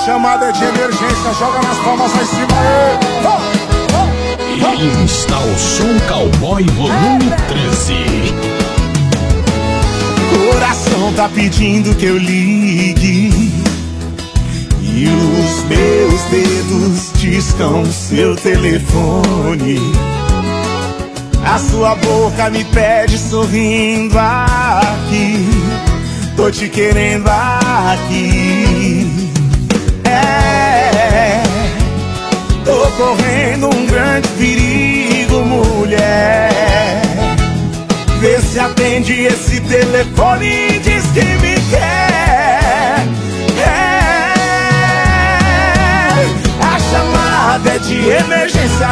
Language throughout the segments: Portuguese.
chamada é de emergência, joga nas palmas lá em cima. Insta o som Cowboy volume 13. Coração tá pedindo que eu ligue e os meus dedos discam seu telefone. A sua boca me pede sorrindo aqui, tô te querendo aqui. Tô correndo um grande perigo, mulher. Vê se atende esse telefone e diz que me quer. A chamada é de emergência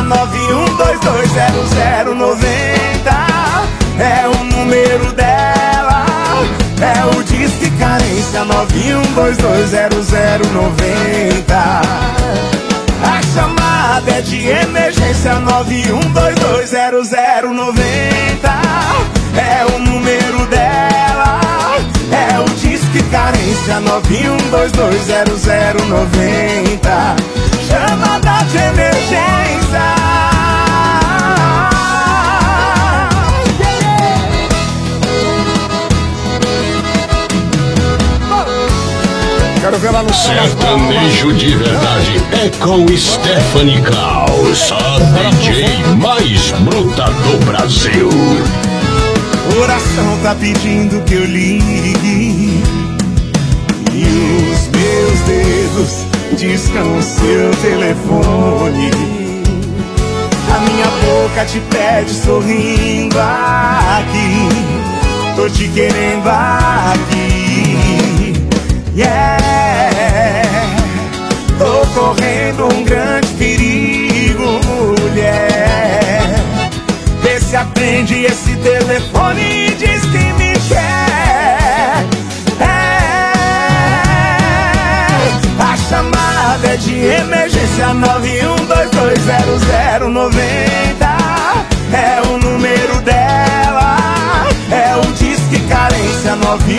91220090. É o número dela, é o Disque Carência 91220090. A chamada é de emergência 91220090. É o número dela, é o Disque Carência 91220090. Chamada de emergência. Quero ver lá no sertanejo de verdade é com Stephanie Kraus, a DJ mais bruta do Brasil. Coração tá pedindo que eu ligue e os meus dedos discam seu telefone. A minha boca te pede sorrindo aqui, tô te querendo aqui. Tô correndo um grande perigo, mulher. Vê se atende esse telefone e diz que me quer. A chamada é de emergência 91220090. É o número dela, é o Disque Carência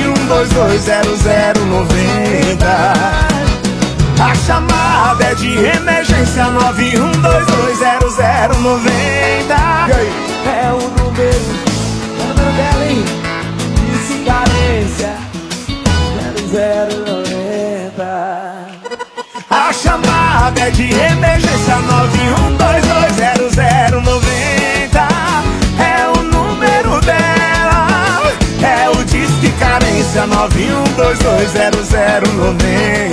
91220090. A chamada é de emergência 91220090. É o número dela, hein? Disque Carência 0090. A chamada é de emergência 91220090. É o número dela, é o Disque Carência 91220090.